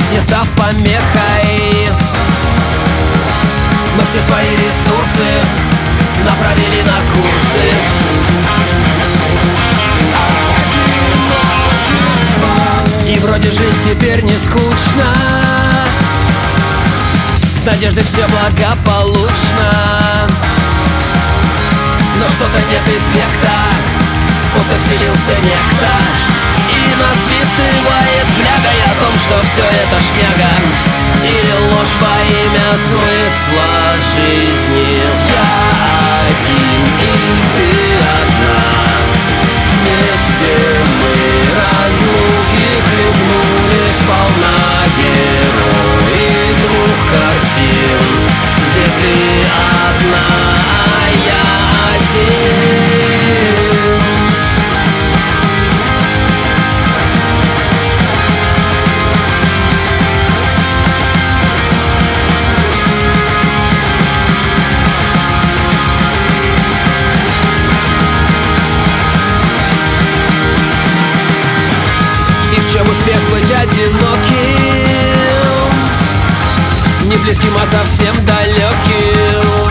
не став помехой, но все свои ресурсы направили на курсы. И вроде жить теперь не скучно, с надеждой все благополучно, но что-то нет эффекта, будто вселился некто и насвистывает флягой о том, что все это шняга или ложь во имя смысла жизни. Я один и ты одна, вместе мы разлуки хлебнули сполна. Герои двух картин, где ты одна, а я один. Чем успех быть одиноким, не близким, а совсем далеким,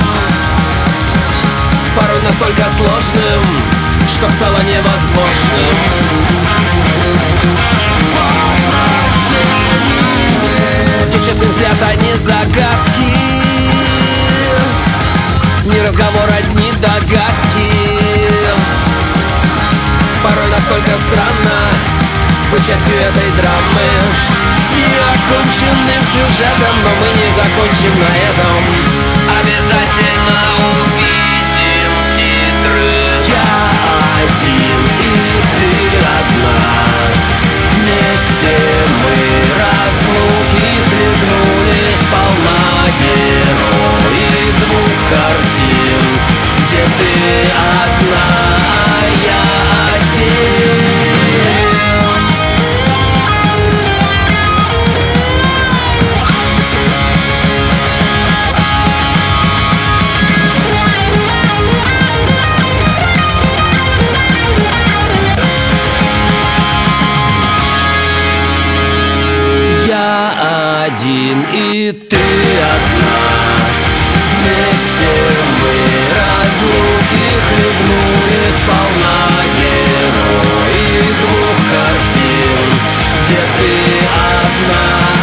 порой настолько сложным, что стало невозможным. Где честный взгляд, а не загадки, не разговор, одни догадки. Порой настолько странно быть частью этой драмы с неоконченным сюжетом, но мы не закончим на этом. Обязательно увидим титры. Я один и ты одна, вместе мы разлуки хлебнули сполна. Герои двух картин, где ты одна, а я один. Один и ты одна, вместе мы разлуки хлебнули сполна. Герои двух картин, где ты одна.